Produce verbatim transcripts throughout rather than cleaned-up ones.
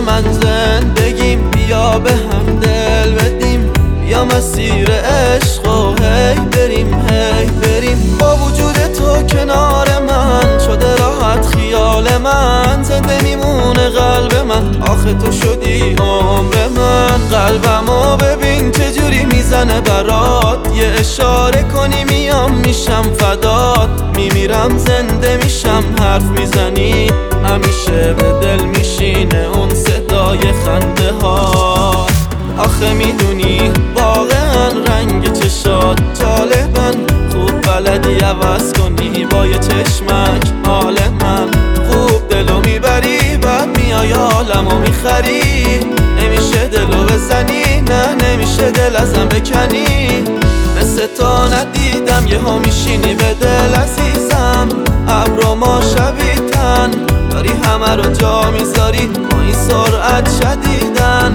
من زندگیم، بیا به هم دل بدیم، بیا مسیر عشق و هی بریم هی بریم. با وجود تو کنار من شده راحت خیال من، زنده میمونه قلب من، آخه تو شدی عمر من. قلبمو ببین چجوری میزنه برات، یه اشاره کنی میام میشم فدات. میمیرم زنده میشم حرف میزنی، همیشه به دل میشینه اون صدای خنده ها. آخه میدونی واقعا رنگ چشات جالبن، خوب بلدی عوض کنی با یه چشمک حال من. خوب دلو میبری بعد میای حالمو میخری، نمیشه دلو بزنی نه نمیشه دل ازم بکنی. مثل تو ندیدم یه ها میشینی به دل عزیزم، ابرو ما شبیتن داری همه رو جا میذاری با این سرعت شدیدن.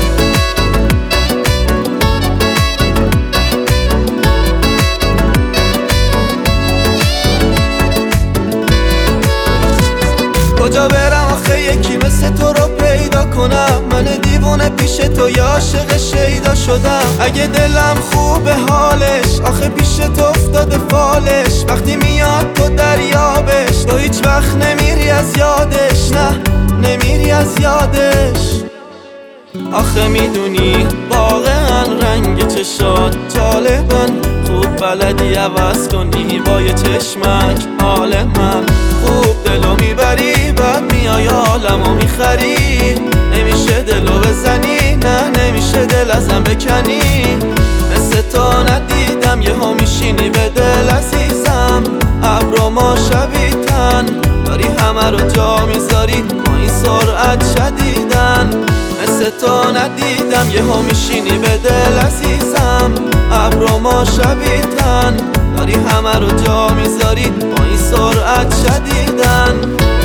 کجا برم آخه یکی مثل تو رو پیدا کنم، من دیوونه پیش تو یا عاشق شیدا شدم. اگه دلم خوبه حالش آخه پیش تو افتاده فالش، وقتی میاد تو دریابش تو هیچ وقت نمیری از یادش، نه نمیری از یادش. آخه میدونی واقعا رنگ چشات جالبن، خوب بلدی عوض کنی با یه چشمک حال من. خوب دلو میبری بعد میای حالمو میخری، نمیشه دلو بزنی نه نمیشه دل ازم بکنی. مثل تو ندیدم یه ها میشینی به دل عزیزم، ابرو ما شبیتن داری همه رو جا میذاری با این سرعت شدیدن. مثل تو ندیدم یه ها میشینی به دل عزیزم، ابرو ما شبیتن داری همه رو جا میذاری با این سرعت شدیدن.